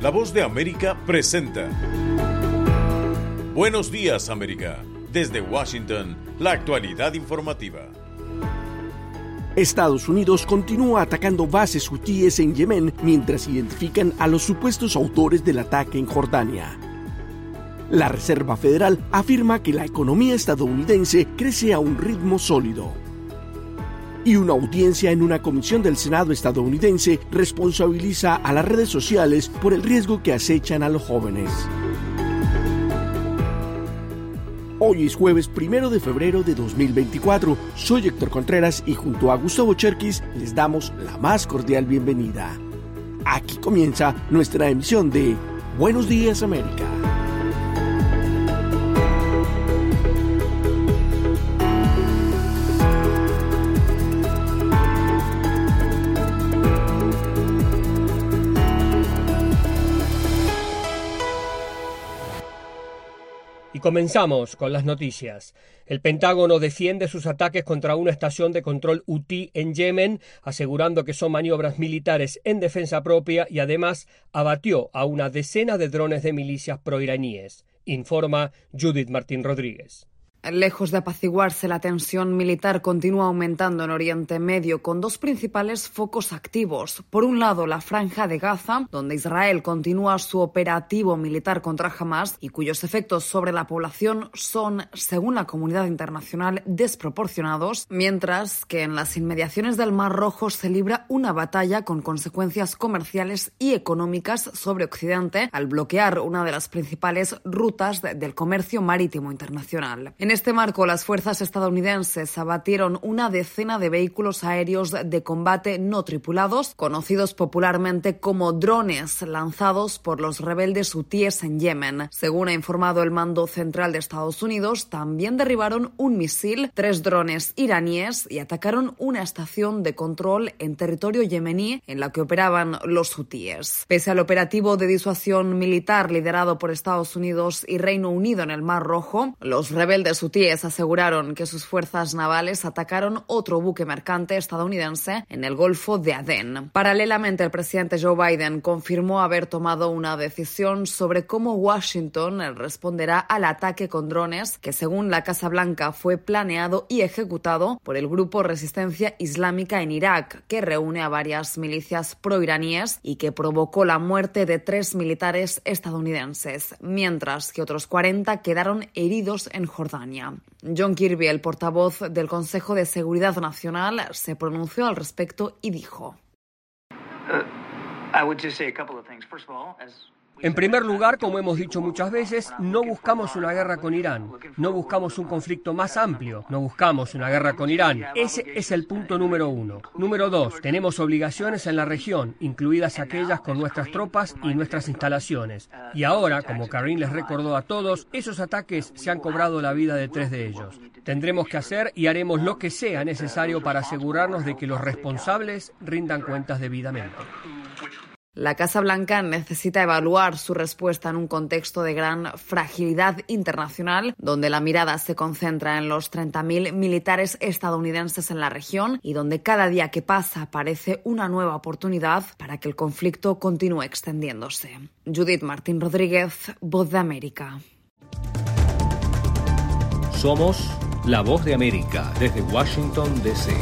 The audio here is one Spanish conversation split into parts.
La Voz de América presenta Buenos Días, América. Desde Washington, la actualidad informativa. Estados Unidos continúa atacando bases hutíes en Yemen mientras identifican a los supuestos autores del ataque en Jordania. La Reserva Federal afirma que la economía estadounidense crece a un ritmo sólido. Y una audiencia en una comisión del Senado estadounidense responsabiliza a las redes sociales por el riesgo que acechan a los jóvenes. Hoy es jueves 1 de febrero de 2024. Soy Héctor Contreras y junto a Gustavo Cherkis les damos la más cordial bienvenida. Aquí comienza nuestra emisión de Buenos Días, América. Comenzamos con las noticias. El Pentágono defiende sus ataques contra una estación de control hutí en Yemen, asegurando que son maniobras militares en defensa propia y además abatió a una decena de drones de milicias proiraníes, informa Judith Martín Rodríguez. Lejos de apaciguarse, la tensión militar continúa aumentando en Oriente Medio con dos principales focos activos. Por un lado, la Franja de Gaza, donde Israel continúa su operativo militar contra Hamas y cuyos efectos sobre la población son, según la comunidad internacional, desproporcionados, mientras que en las inmediaciones del Mar Rojo se libra una batalla con consecuencias comerciales y económicas sobre Occidente al bloquear una de las principales rutas del comercio marítimo internacional. En este marco, las fuerzas estadounidenses abatieron una decena de vehículos aéreos de combate no tripulados, conocidos popularmente como drones, lanzados por los rebeldes hutíes en Yemen. Según ha informado el mando central de Estados Unidos, también derribaron un misil, 3 drones iraníes y atacaron una estación de control en territorio yemení en la que operaban los hutíes. Pese al operativo de disuasión militar liderado por Estados Unidos y Reino Unido en el Mar Rojo, los rebeldes hutíes aseguraron que sus fuerzas navales atacaron otro buque mercante estadounidense en el Golfo de Adén. Paralelamente, el presidente Joe Biden confirmó haber tomado una decisión sobre cómo Washington responderá al ataque con drones que, según la Casa Blanca, fue planeado y ejecutado por el grupo Resistencia Islámica en Irak, que reúne a varias milicias proiraníes y que provocó la muerte de 3 militares estadounidenses, mientras que otros 40 quedaron heridos en Jordania. John Kirby, el portavoz del Consejo de Seguridad Nacional, se pronunció al respecto y dijo: En primer lugar, como hemos dicho muchas veces, no buscamos una guerra con Irán, no buscamos un conflicto más amplio, no buscamos una guerra con Irán. Ese es el punto número 1. Número 2, tenemos obligaciones en la región, incluidas aquellas con nuestras tropas y nuestras instalaciones. Y ahora, como Karine les recordó a todos, esos ataques se han cobrado la vida de 3 de ellos. Tendremos que hacer y haremos lo que sea necesario para asegurarnos de que los responsables rindan cuentas debidamente. La Casa Blanca necesita evaluar su respuesta en un contexto de gran fragilidad internacional, donde la mirada se concentra en los 30.000 militares estadounidenses en la región y donde cada día que pasa parece una nueva oportunidad para que el conflicto continúe extendiéndose. Judith Martín Rodríguez, Voz de América. Somos La Voz de América desde Washington, D.C.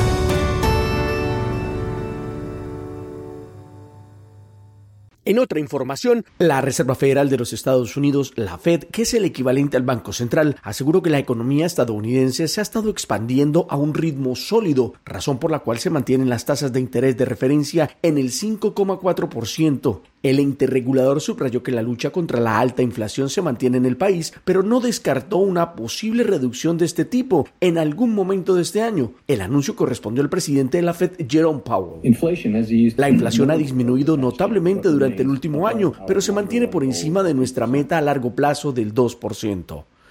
En otra información, la Reserva Federal de los Estados Unidos, la Fed, que es el equivalente al Banco Central, aseguró que la economía estadounidense se ha estado expandiendo a un ritmo sólido, razón por la cual se mantienen las tasas de interés de referencia en el 5,4%. El ente regulador subrayó que la lucha contra la alta inflación se mantiene en el país, pero no descartó una posible reducción de este tipo en algún momento de este año. El anuncio correspondió al presidente de la Fed, Jerome Powell. La inflación ha disminuido notablemente durante el último año, pero se mantiene por encima de nuestra meta a largo plazo del 2%.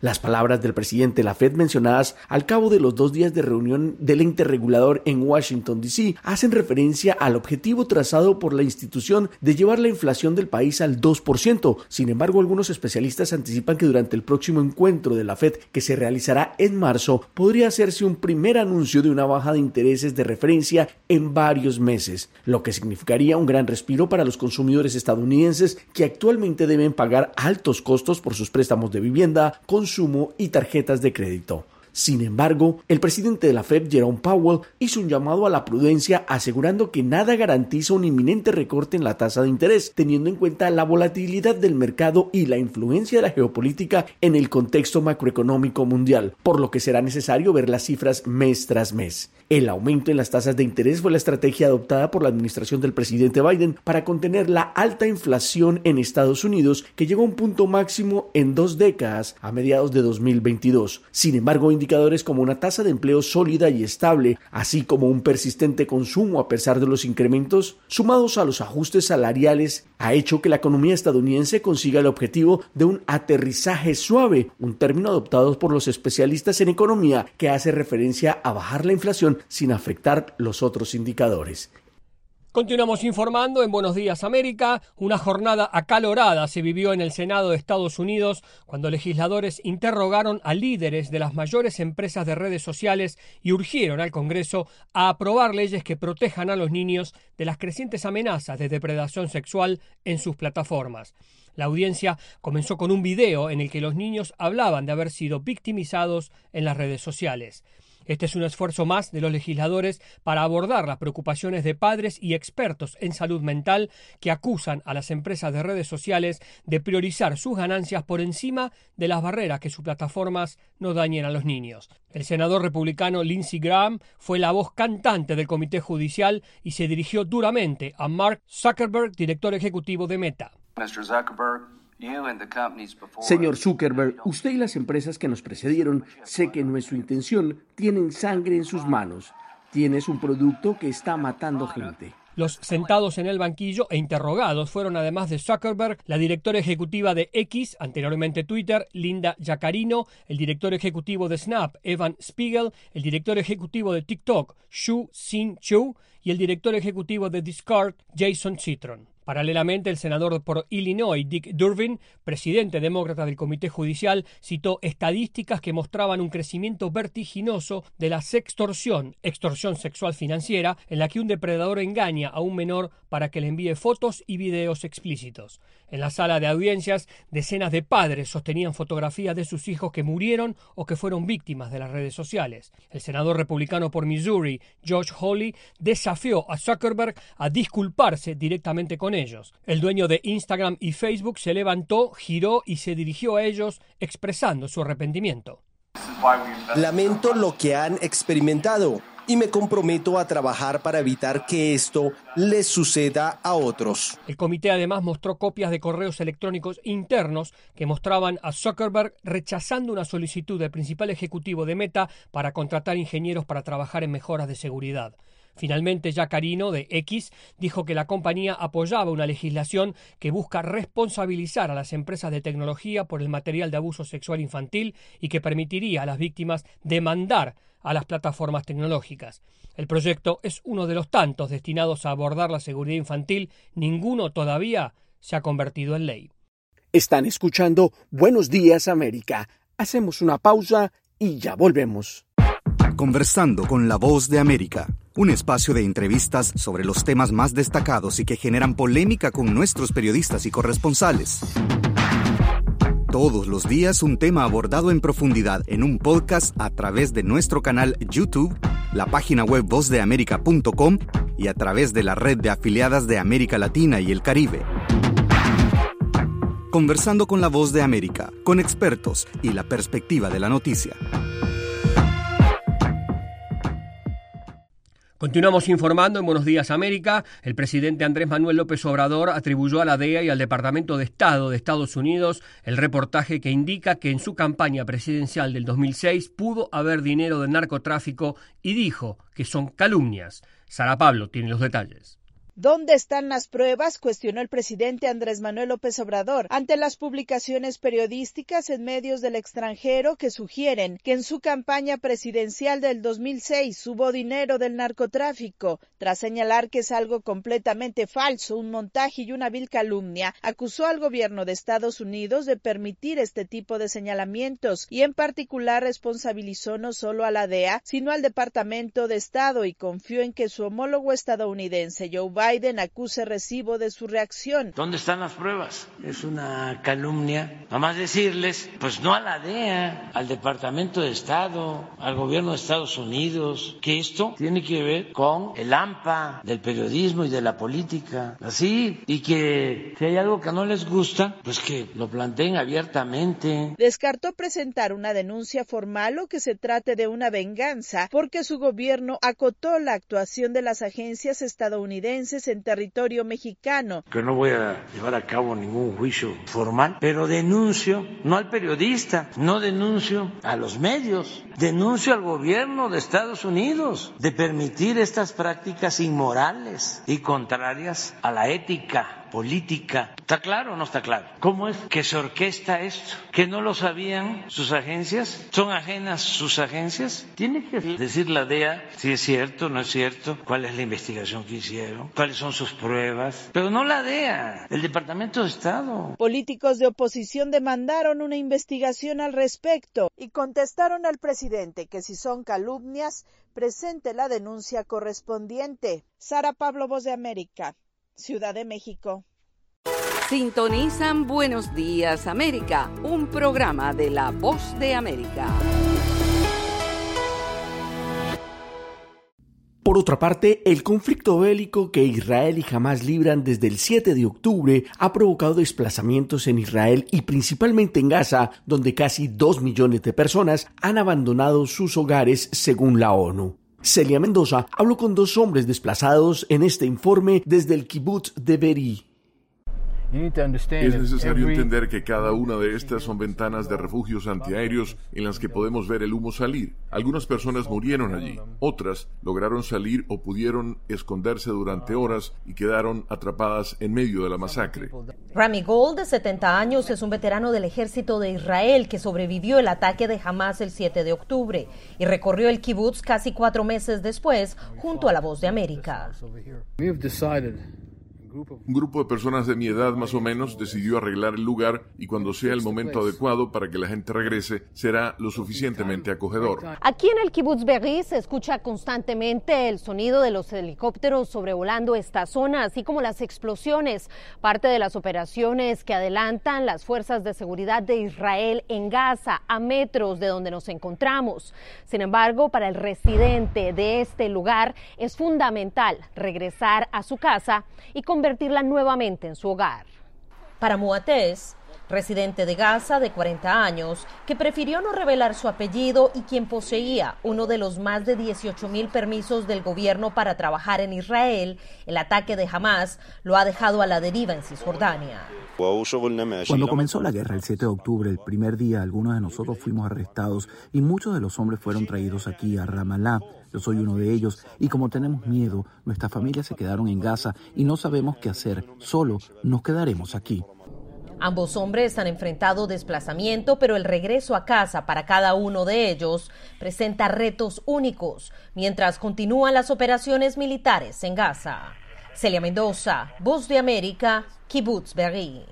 Las palabras del presidente de la Fed mencionadas al cabo de los 2 días de reunión del ente regulador en Washington, D.C. hacen referencia al objetivo trazado por la institución de llevar la inflación del país al 2%. Sin embargo, algunos especialistas anticipan que durante el próximo encuentro de la Fed, que se realizará en marzo, podría hacerse un primer anuncio de una baja de intereses de referencia en varios meses, lo que significaría un gran respiro para los consumidores estadounidenses que actualmente deben pagar altos costos por sus préstamos de vivienda, consumo y tarjetas de crédito. Sin embargo, el presidente de la Fed, Jerome Powell, hizo un llamado a la prudencia asegurando que nada garantiza un inminente recorte en la tasa de interés, teniendo en cuenta la volatilidad del mercado y la influencia de la geopolítica en el contexto macroeconómico mundial, por lo que será necesario ver las cifras mes tras mes. El aumento en las tasas de interés fue la estrategia adoptada por la administración del presidente Biden para contener la alta inflación en Estados Unidos, que llegó a un punto máximo en 2 décadas a mediados de 2022. Sin embargo, indicadores como una tasa de empleo sólida y estable, así como un persistente consumo a pesar de los incrementos, sumados a los ajustes salariales, ha hecho que la economía estadounidense consiga el objetivo de un aterrizaje suave, un término adoptado por los especialistas en economía que hace referencia a bajar la inflación sin afectar los otros indicadores. Continuamos informando en Buenos Días América. Una jornada acalorada se vivió en el Senado de Estados Unidos cuando legisladores interrogaron a líderes de las mayores empresas de redes sociales y urgieron al Congreso a aprobar leyes que protejan a los niños de las crecientes amenazas de depredación sexual en sus plataformas. La audiencia comenzó con un video en el que los niños hablaban de haber sido victimizados en las redes sociales. Este es un esfuerzo más de los legisladores para abordar las preocupaciones de padres y expertos en salud mental que acusan a las empresas de redes sociales de priorizar sus ganancias por encima de las barreras que sus plataformas no dañen a los niños. El senador republicano Lindsey Graham fue la voz cantante del comité judicial y se dirigió duramente a Mark Zuckerberg, director ejecutivo de Meta. Mr. Zuckerberg, Señor Zuckerberg, usted y las empresas que nos precedieron, sé que no es su intención, tienen sangre en sus manos. Tienes un producto que está matando gente. Los sentados en el banquillo e interrogados fueron, además de Zuckerberg, la directora ejecutiva de X, anteriormente Twitter, Linda Yaccarino, el director ejecutivo de Snap, Evan Spiegel, el director ejecutivo de TikTok, Xu Xin-Chu, y el director ejecutivo de Discord, Jason Citron. Paralelamente, el senador por Illinois, Dick Durbin, presidente demócrata del Comité Judicial, citó estadísticas que mostraban un crecimiento vertiginoso de la sextorsión, extorsión sexual financiera, en la que un depredador engaña a un menor para que le envíe fotos y videos explícitos. En la sala de audiencias, decenas de padres sostenían fotografías de sus hijos que murieron o que fueron víctimas de las redes sociales. El senador republicano por Missouri, Josh Hawley, desafió a Zuckerberg a disculparse directamente con ellos. El dueño de Instagram y Facebook se levantó, giró y se dirigió a ellos expresando su arrepentimiento. Lamento lo que han experimentado y me comprometo a trabajar para evitar que esto les suceda a otros. El comité además mostró copias de correos electrónicos internos que mostraban a Zuckerberg rechazando una solicitud del principal ejecutivo de Meta para contratar ingenieros para trabajar en mejoras de seguridad. Finalmente, Yaccarino, de X, dijo que la compañía apoyaba una legislación que busca responsabilizar a las empresas de tecnología por el material de abuso sexual infantil y que permitiría a las víctimas demandar a las plataformas tecnológicas. El proyecto es uno de los tantos destinados a abordar la seguridad infantil. Ninguno todavía se ha convertido en ley. Están escuchando Buenos Días América. Hacemos una pausa y ya volvemos. Conversando con la Voz de América, un espacio de entrevistas sobre los temas más destacados y que generan polémica con nuestros periodistas y corresponsales. Todos los días un tema abordado en profundidad en un podcast a través de nuestro canal YouTube, la página web vozdeamerica.com y a través de la red de afiliadas de América Latina y el Caribe. Conversando con la Voz de América, con expertos y la perspectiva de la noticia. Continuamos informando en Buenos Días América. El presidente Andrés Manuel López Obrador atribuyó a la DEA y al Departamento de Estado de Estados Unidos el reportaje que indica que en su campaña presidencial del 2006 pudo haber dinero de narcotráfico y dijo que son calumnias. Sara Pablo tiene los detalles. ¿Dónde están las pruebas?, cuestionó el presidente Andrés Manuel López Obrador ante las publicaciones periodísticas en medios del extranjero que sugieren que en su campaña presidencial del 2006 hubo dinero del narcotráfico. Tras señalar que es algo completamente falso, un montaje y una vil calumnia, acusó al gobierno de Estados Unidos de permitir este tipo de señalamientos y en particular responsabilizó no solo a la DEA, sino al Departamento de Estado y confió en que su homólogo estadounidense Joe Biden acuse recibo de su reacción. ¿Dónde están las pruebas? Es una calumnia. Nada más decirles, pues no a la DEA, al Departamento de Estado, al gobierno de Estados Unidos, que esto tiene que ver con el AMPA del periodismo y de la política. Así, y que si hay algo que no les gusta, pues que lo planteen abiertamente. Descartó presentar una denuncia formal o que se trate de una venganza, porque su gobierno acotó la actuación de las agencias estadounidenses en territorio mexicano. Que no voy a llevar a cabo ningún juicio formal, pero denuncio, no al periodista, no denuncio a los medios, denuncio al gobierno de Estados Unidos de permitir estas prácticas inmorales y contrarias a la ética política. ¿Está claro o no está claro? ¿Cómo es que se orquesta esto? ¿Que no lo sabían sus agencias? ¿Son ajenas sus agencias? Tiene que decir la DEA si es cierto o no es cierto, cuál es la investigación que hicieron, cuáles son sus pruebas, pero no la DEA, el Departamento de Estado. Políticos de oposición demandaron una investigación al respecto y contestaron al presidente que si son calumnias, presente la denuncia correspondiente. Sara Pablo, Voz de América, Ciudad de México. Sintonizan Buenos Días América, un programa de La Voz de América. Por otra parte, el conflicto bélico que Israel y Hamás libran desde el 7 de octubre ha provocado desplazamientos en Israel y principalmente en Gaza, donde casi 2 millones de personas han abandonado sus hogares según la ONU. Celia Mendoza habló con 2 hombres desplazados en este informe desde el kibutz de Be'eri. Es necesario entender que cada una de estas son ventanas de refugios antiaéreos en las que podemos ver el humo salir. Algunas personas murieron allí, otras lograron salir o pudieron esconderse durante horas y quedaron atrapadas en medio de la masacre. Rami Gold, de 70 años, es un veterano del ejército de Israel que sobrevivió el ataque de Hamás el 7 de octubre y recorrió el kibutz casi 4 meses después junto a La Voz de América. Un grupo de personas de mi edad más o menos decidió arreglar el lugar y cuando sea el momento adecuado para que la gente regrese, será lo suficientemente acogedor. Aquí en el kibutz Be'eri se escucha constantemente el sonido de los helicópteros sobrevolando esta zona, así como las explosiones, parte de las operaciones que adelantan las fuerzas de seguridad de Israel en Gaza, a metros de donde nos encontramos. Sin embargo, para el residente de este lugar es fundamental regresar a su casa y convertirla nuevamente en su hogar. Para Muates, residente de Gaza de 40 años, que prefirió no revelar su apellido y quien poseía uno de los más de 18,000 permisos del gobierno para trabajar en Israel, el ataque de Hamás lo ha dejado a la deriva en Cisjordania. Cuando comenzó la guerra el 7 de octubre, el primer día, algunos de nosotros fuimos arrestados y muchos de los hombres fueron traídos aquí a Ramallah. Yo soy uno de ellos y como tenemos miedo, nuestras familias se quedaron en Gaza y no sabemos qué hacer. Solo nos quedaremos aquí. Ambos hombres han enfrentado desplazamiento, pero el regreso a casa para cada uno de ellos presenta retos únicos, mientras continúan las operaciones militares en Gaza. Celia Mendoza, Voz de América, Kibutz Be'eri.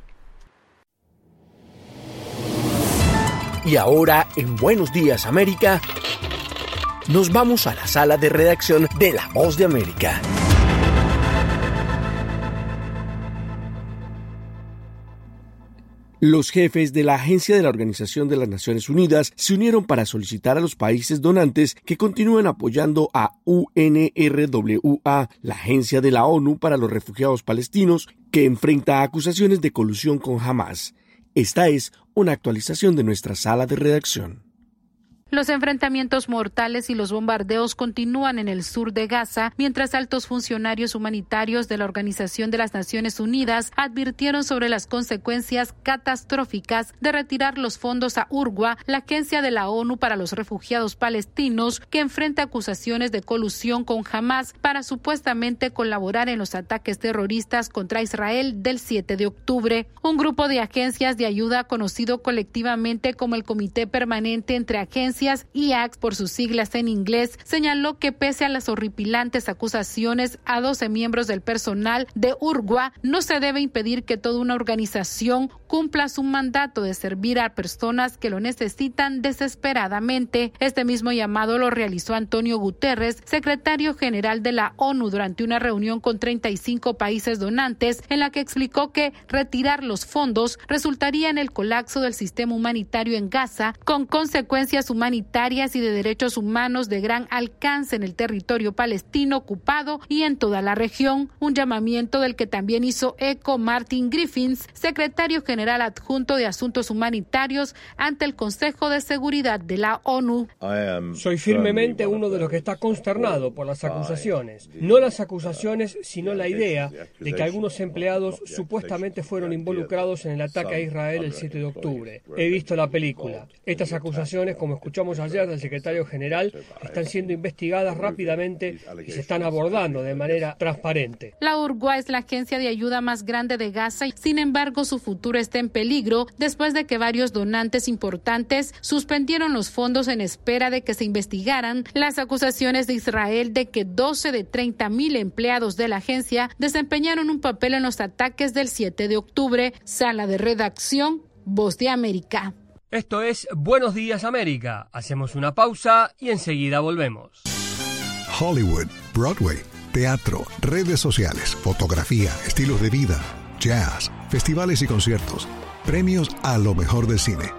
Y ahora, en Buenos Días América, nos vamos a la sala de redacción de La Voz de América. Los jefes de la Agencia de la Organización de las Naciones Unidas se unieron para solicitar a los países donantes que continúen apoyando a UNRWA, la agencia de la ONU para los refugiados palestinos, que enfrenta acusaciones de colusión con Hamás. Esta es una actualización de nuestra sala de redacción. Los enfrentamientos mortales y los bombardeos continúan en el sur de Gaza, mientras altos funcionarios humanitarios de la Organización de las Naciones Unidas advirtieron sobre las consecuencias catastróficas de retirar los fondos a UNRWA, la agencia de la ONU para los refugiados palestinos, que enfrenta acusaciones de colusión con Hamas para supuestamente colaborar en los ataques terroristas contra Israel del 7 de octubre. Un grupo de agencias de ayuda conocido colectivamente como el Comité Permanente entre Agencias, IAC por sus siglas en inglés, señaló que pese a las horripilantes acusaciones a 12 miembros del personal de UNRWA, no se debe impedir que toda una organización cumpla su mandato de servir a personas que lo necesitan desesperadamente. Este mismo llamado lo realizó Antonio Guterres, secretario general de la ONU, durante una reunión con 35 países donantes, en la que explicó que retirar los fondos resultaría en el colapso del sistema humanitario en Gaza, con consecuencias humanitarias y de derechos humanos de gran alcance en el territorio palestino ocupado y en toda la región. Un llamamiento del que también hizo eco Martin Griffiths, secretario general adjunto de Asuntos Humanitarios ante el Consejo de Seguridad de la ONU. Soy firmemente uno de los que está consternado por las acusaciones. No las acusaciones, sino la idea de que algunos empleados supuestamente fueron involucrados en el ataque a Israel el 7 de octubre. He visto la película. Estas acusaciones, como escuchamos ayer del secretario general, están siendo investigadas rápidamente y se están abordando de manera transparente. La UNRWA es la agencia de ayuda más grande de Gaza y, sin embargo, su futuro está en peligro después de que varios donantes importantes suspendieron los fondos en espera de que se investigaran las acusaciones de Israel de que 12 de 30,000 empleados de la agencia desempeñaron un papel en los ataques del 7 de octubre. Sala de redacción, Voz de América. Esto es Buenos Días América. Hacemos una pausa y enseguida volvemos. Hollywood, Broadway, teatro, redes sociales, fotografía, estilos de vida, jazz, festivales y conciertos, premios a lo mejor del cine.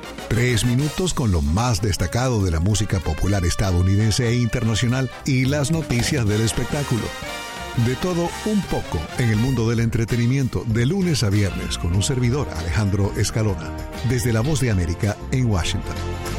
3 minutos con lo más destacado de la música popular estadounidense e internacional y las noticias del espectáculo. De todo un poco en el mundo del entretenimiento, de lunes a viernes, con un servidor, Alejandro Escalona, desde La Voz de América en Washington.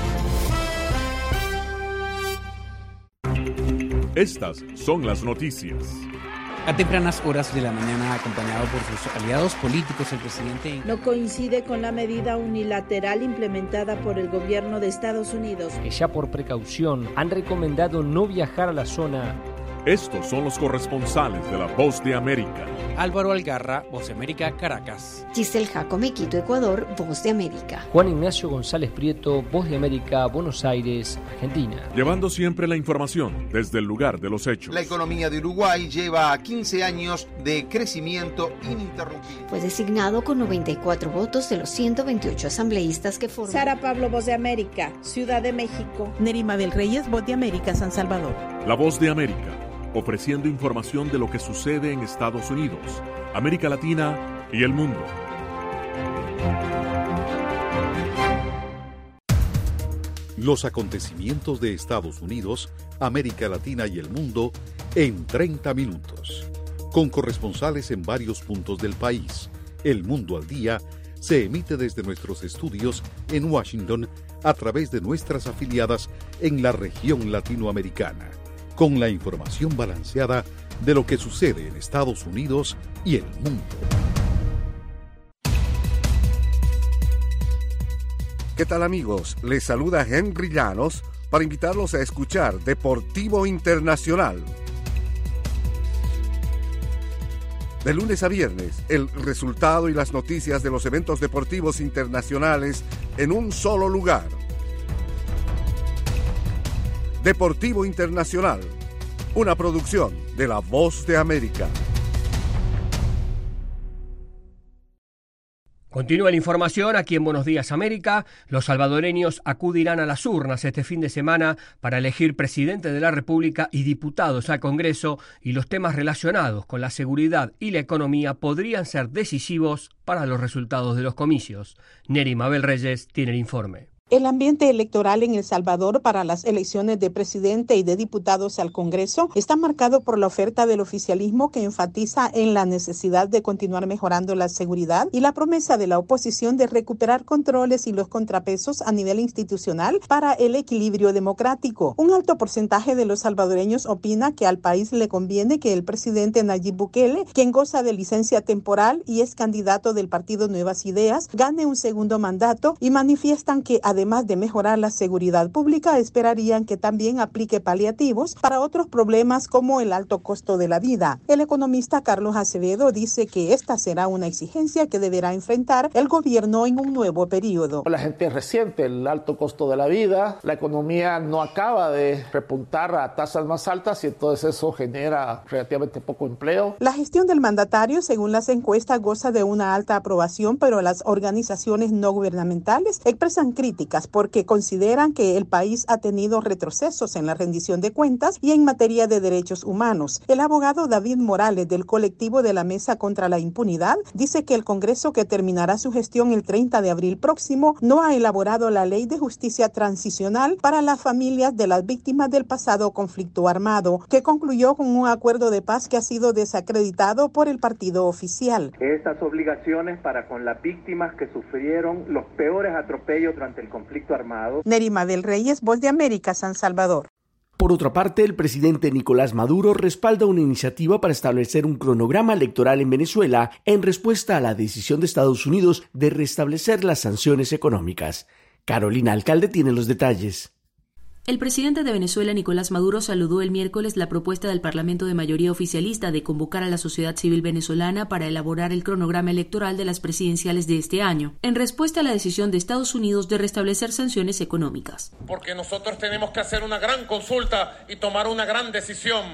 Estas son las noticias. A tempranas horas de la mañana, acompañado por sus aliados políticos, el presidente no coincide con la medida unilateral implementada por el gobierno de Estados Unidos, que ya por precaución han recomendado no viajar a la zona. Estos son los corresponsales de La Voz de América. Álvaro Algarra, Voz de América, Caracas. Giselle Jacome, Quito, Ecuador, Voz de América. Juan Ignacio González Prieto, Voz de América, Buenos Aires, Argentina. Llevando siempre la información desde el lugar de los hechos. La economía de Uruguay lleva 15 años de crecimiento ininterrumpido. Fue designado con 94 votos de los 128 asambleístas que forman. Sara Pablo, Voz de América, Ciudad de México. Nerima Bel Reyes, Voz de América, San Salvador. La Voz de América, ofreciendo información de lo que sucede en Estados Unidos, América Latina y el mundo. Los acontecimientos de Estados Unidos, América Latina y el mundo en 30 minutos. Con corresponsales en varios puntos del país. El Mundo al Día se emite desde nuestros estudios en Washington a través de nuestras afiliadas en la región latinoamericana, con la información balanceada de lo que sucede en Estados Unidos y el mundo. ¿Qué tal, amigos? Les saluda Henry Llanos para invitarlos a escuchar Deportivo Internacional. De lunes a viernes, el resultado y las noticias de los eventos deportivos internacionales en un solo lugar. Deportivo Internacional, una producción de La Voz de América. Continúa la información aquí en Buenos Días América. Los salvadoreños acudirán a las urnas este fin de semana para elegir presidente de la República y diputados al Congreso, y los temas relacionados con la seguridad y la economía podrían ser decisivos para los resultados de los comicios. Nerima Bel Reyes tiene el informe. El ambiente electoral en El Salvador para las elecciones de presidente y de diputados al Congreso está marcado por la oferta del oficialismo que enfatiza en la necesidad de continuar mejorando la seguridad y la promesa de la oposición de recuperar controles y los contrapesos a nivel institucional para el equilibrio democrático. Un alto porcentaje de los salvadoreños opina que al país le conviene que el presidente Nayib Bukele, quien goza de licencia temporal y es candidato del partido Nuevas Ideas, gane un segundo mandato y manifiestan que además de mejorar la seguridad pública, esperarían que también aplique paliativos para otros problemas como el alto costo de la vida. El economista Carlos Acevedo dice que esta será una exigencia que deberá enfrentar el gobierno en un nuevo periodo. La gente resiente el alto costo de la vida, la economía no acaba de repuntar a tasas más altas y entonces eso genera relativamente poco empleo. La gestión del mandatario, según las encuestas, goza de una alta aprobación, pero las organizaciones no gubernamentales expresan críticas porque consideran que el país ha tenido retrocesos en la rendición de cuentas y en materia de derechos humanos. El abogado David Morales del colectivo de la Mesa contra la Impunidad dice que el Congreso, que terminará su gestión el 30 de abril próximo, no ha elaborado la ley de justicia transicional para las familias de las víctimas del pasado conflicto armado, que concluyó con un acuerdo de paz que ha sido desacreditado por el partido oficial. Estas obligaciones para con las víctimas que sufrieron los peores atropellos durante el conflicto armado. Nerima del Reyes, Voz de América, San Salvador. Por otra parte, el presidente Nicolás Maduro respalda una iniciativa para establecer un cronograma electoral en Venezuela en respuesta a la decisión de Estados Unidos de restablecer las sanciones económicas. Carolina Alcalde tiene los detalles. El presidente de Venezuela, Nicolás Maduro, saludó el miércoles la propuesta del Parlamento de mayoría oficialista de convocar a la sociedad civil venezolana para elaborar el cronograma electoral de las presidenciales de este año, en respuesta a la decisión de Estados Unidos de restablecer sanciones económicas. Porque nosotros tenemos que hacer una gran consulta y tomar una gran decisión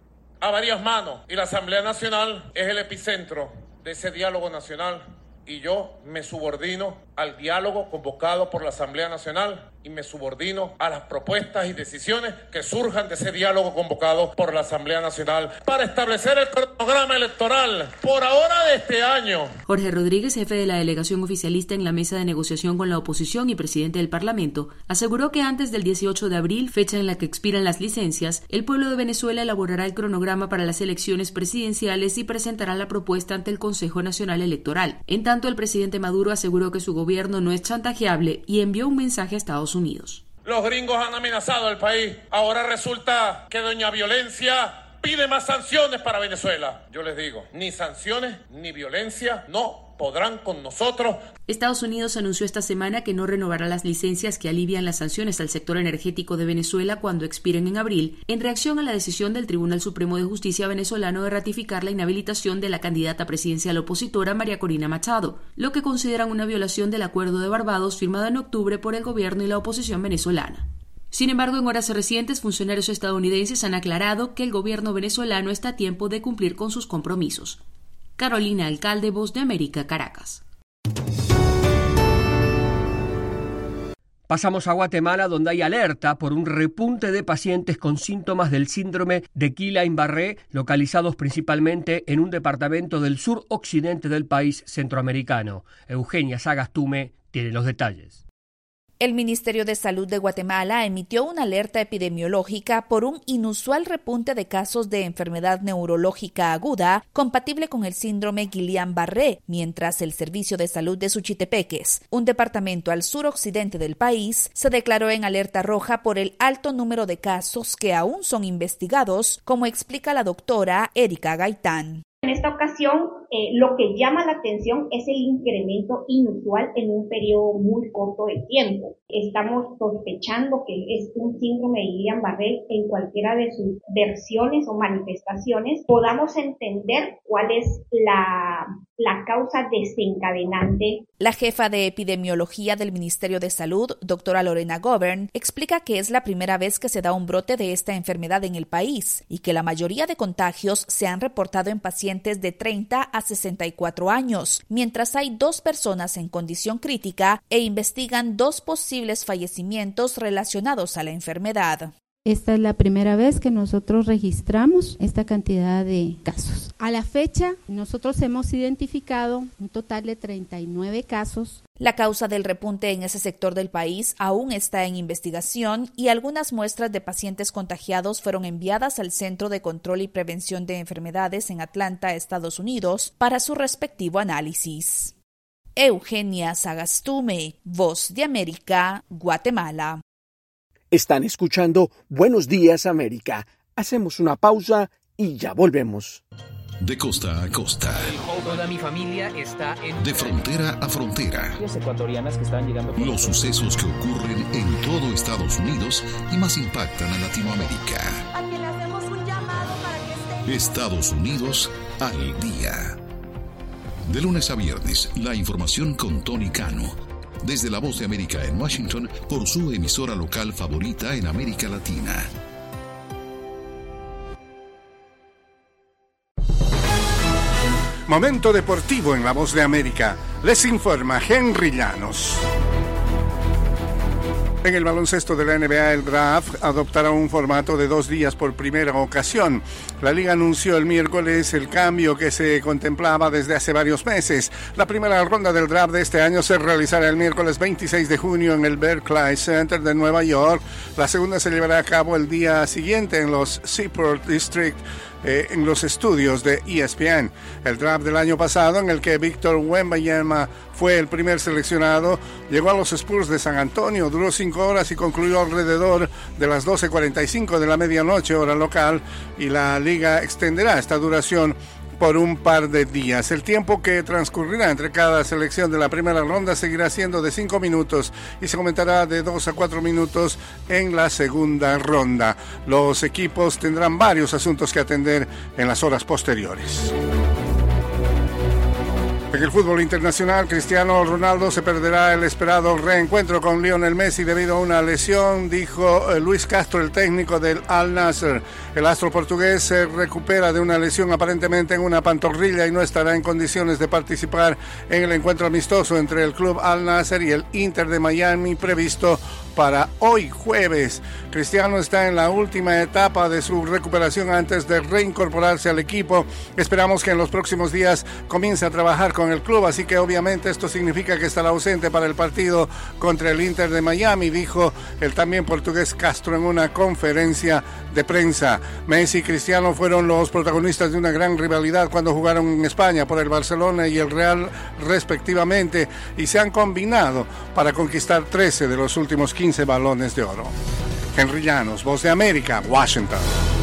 a varias manos, y la Asamblea Nacional es el epicentro de ese diálogo nacional, y yo me subordino al diálogo convocado por la Asamblea Nacional y me subordino a las propuestas y decisiones que surjan de ese diálogo convocado por la Asamblea Nacional para establecer el cronograma electoral por ahora de este año. Jorge Rodríguez, jefe de la delegación oficialista en la mesa de negociación con la oposición y presidente del Parlamento, aseguró que antes del 18 de abril, fecha en la que expiran las licencias, el pueblo de Venezuela elaborará el cronograma para las elecciones presidenciales y presentará la propuesta ante el Consejo Nacional Electoral. En tanto, el presidente Maduro aseguró que su gobierno no es chantajeable y envió un mensaje a Estados Unidos. Los gringos han amenazado al país. Ahora resulta que doña Violencia pide más sanciones para Venezuela. Yo les digo, ni sanciones ni violencia no podrán con nosotros. Estados Unidos anunció esta semana que no renovará las licencias que alivian las sanciones al sector energético de Venezuela cuando expiren en abril, en reacción a la decisión del Tribunal Supremo de Justicia venezolano de ratificar la inhabilitación de la candidata presidencial opositora María Corina Machado, lo que consideran una violación del Acuerdo de Barbados firmado en octubre por el gobierno y la oposición venezolana. Sin embargo, en horas recientes, funcionarios estadounidenses han aclarado que el gobierno venezolano está a tiempo de cumplir con sus compromisos. Carolina Alcalde, Voz de América, Caracas. Pasamos a Guatemala, donde hay alerta por un repunte de pacientes con síntomas del síndrome de Guillain-Barré, localizados principalmente en un departamento del suroccidente del país centroamericano. Eugenia Sagastume tiene los detalles. El Ministerio de Salud de Guatemala emitió una alerta epidemiológica por un inusual repunte de casos de enfermedad neurológica aguda compatible con el síndrome Guillain-Barré, mientras el Servicio de Salud de Suchitepeques, un departamento al suroccidente del país, se declaró en alerta roja por el alto número de casos que aún son investigados, como explica la doctora Erika Gaitán. En esta ocasión, lo que llama la atención es el incremento inusual en un periodo muy corto de tiempo. Estamos sospechando que es un síndrome de Guillain-Barré en cualquiera de sus versiones o manifestaciones. Podamos entender cuál es la causa desencadenante. La jefa de epidemiología del Ministerio de Salud, doctora Lorena Govern, explica que es la primera vez que se da un brote de esta enfermedad en el país y que la mayoría de contagios se han reportado en pacientes de 30 a 64 años, mientras hay 2 personas en condición crítica e investigan 2 posibles fallecimientos relacionados a la enfermedad. Esta es la primera vez que nosotros registramos esta cantidad de casos. A la fecha, nosotros hemos identificado un total de 39 casos. La causa del repunte en ese sector del país aún está en investigación y algunas muestras de pacientes contagiados fueron enviadas al Centro de Control y Prevención de Enfermedades en Atlanta, Estados Unidos, para su respectivo análisis. Eugenia Sagastume, Voz de América, Guatemala. Están escuchando Buenos Días América. Hacemos una pausa y ya volvemos. De costa a costa. Toda mi familia está en... De frontera a frontera. Ecuatorianas que están llegando... Los sucesos que ocurren en todo Estados Unidos y más impactan a Latinoamérica. A quien le hacemos un llamado para que esté... Estados Unidos al día. De lunes a viernes, la información con Tony Cano. Desde La Voz de América en Washington, por su emisora local favorita en América Latina. Momento deportivo en La Voz de América. Les informa Henry Llanos. En el baloncesto de la NBA, el draft adoptará un formato de 2 días por primera ocasión. La liga anunció el miércoles el cambio que se contemplaba desde hace varios meses. La primera ronda del draft de este año se realizará el miércoles 26 de junio en el Barclays Center de Nueva York. La segunda se llevará a cabo el día siguiente en los Seaport District, en los estudios de ESPN. El draft del año pasado, en el que Víctor Wembanyama fue el primer seleccionado, llegó a los Spurs de San Antonio, duró 5 horas y concluyó alrededor de las 12:45 de la medianoche, hora local, y la liga extenderá esta duración por un par de días. El tiempo que transcurrirá entre cada selección de la primera ronda seguirá siendo de 5 minutos y se aumentará de 2 a 4 minutos en la segunda ronda. Los equipos tendrán varios asuntos que atender en las horas posteriores. En el fútbol internacional, Cristiano Ronaldo se perderá el esperado reencuentro con Lionel Messi debido a una lesión, dijo Luis Castro, el técnico del Al Nassr. El astro portugués se recupera de una lesión aparentemente en una pantorrilla y no estará en condiciones de participar en el encuentro amistoso entre el club Al Nassr y el Inter de Miami previsto para hoy jueves. Cristiano está en la última etapa de su recuperación antes de reincorporarse al equipo. Esperamos que en los próximos días comience a trabajar con el club, así que obviamente esto significa que estará ausente para el partido contra el Inter de Miami, dijo el también portugués Castro en una conferencia de prensa. Messi y Cristiano fueron los protagonistas de una gran rivalidad cuando jugaron en España por el Barcelona y el Real respectivamente, y se han combinado para conquistar 13 de los últimos 15 balones de oro. Henry Llanos, Voz de América, Washington.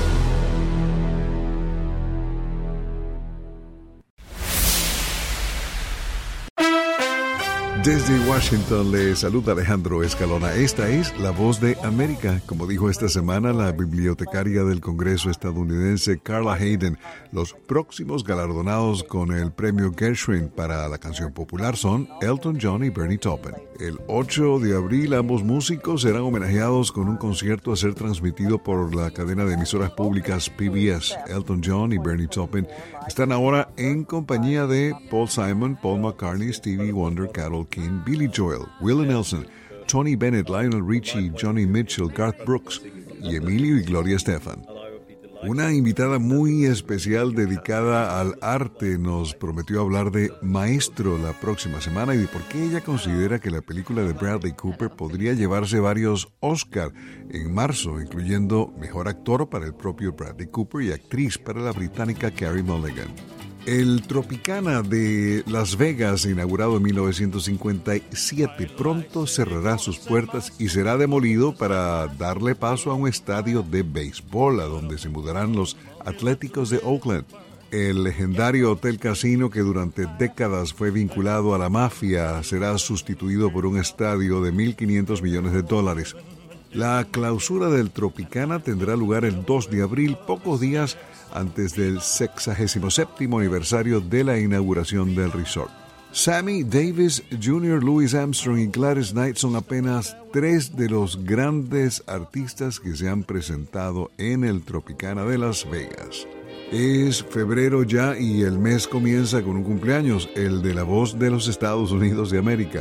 Desde Washington le saluda Alejandro Escalona. Esta es La Voz de América. Como dijo esta semana la bibliotecaria del Congreso estadounidense Carla Hayden, los próximos galardonados con el premio Gershwin para la canción popular son Elton John y Bernie Taupin. El 8 de abril ambos músicos serán homenajeados con un concierto a ser transmitido por la cadena de emisoras públicas PBS. Elton John y Bernie Taupin están ahora en compañía de Paul Simon, Paul McCartney, Stevie Wonder, Carole King, Billy Joel, Willie Nelson, Tony Bennett, Lionel Richie, Johnny Mitchell, Garth Brooks y Emilio y Gloria Estefan. Una invitada muy especial dedicada al arte nos prometió hablar de Maestro la próxima semana y de por qué ella considera que la película de Bradley Cooper podría llevarse varios Oscar en marzo, incluyendo Mejor Actor para el propio Bradley Cooper y Actriz para la británica Carey Mulligan. El Tropicana de Las Vegas, inaugurado en 1957, pronto cerrará sus puertas y será demolido para darle paso a un estadio de béisbol, a donde se mudarán los Atléticos de Oakland. El legendario Hotel Casino, que durante décadas fue vinculado a la mafia, será sustituido por un estadio de $1.500 millones. La clausura del Tropicana tendrá lugar el 2 de abril, pocos días antes del 67º aniversario de la inauguración del resort. Sammy Davis Jr., Louis Armstrong y Gladys Knight son apenas 3 de los grandes artistas que se han presentado en el Tropicana de Las Vegas. Es febrero ya y el mes comienza con un cumpleaños, el de la voz de los Estados Unidos de América.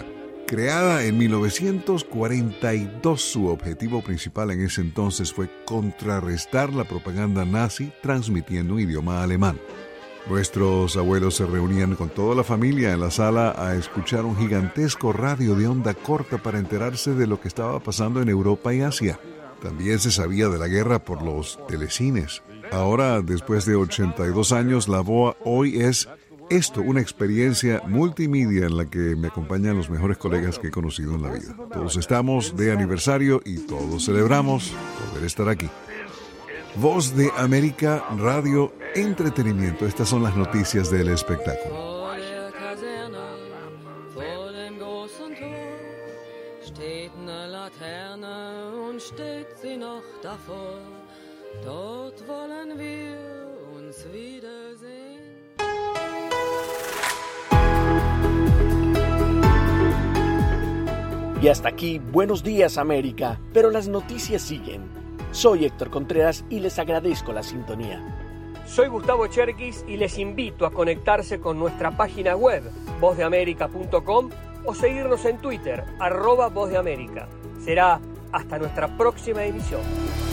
Creada en 1942, su objetivo principal en ese entonces fue contrarrestar la propaganda nazi transmitiendo un idioma alemán. Nuestros abuelos se reunían con toda la familia en la sala a escuchar un gigantesco radio de onda corta para enterarse de lo que estaba pasando en Europa y Asia. También se sabía de la guerra por los telecines. Ahora, después de 82 años, la VOA hoy es una experiencia multimedia en la que me acompañan los mejores colegas que he conocido en la vida. Todos estamos de aniversario y todos celebramos poder estar aquí. Voz de América, radio, entretenimiento. Estas son las noticias del espectáculo. Y hasta aquí, Buenos Días América, pero las noticias siguen. Soy Héctor Contreras y les agradezco la sintonía. Soy Gustavo Cherkis y les invito a conectarse con nuestra página web, vozdeamerica.com, o seguirnos en Twitter, @vozdeamerica. Será hasta nuestra próxima emisión.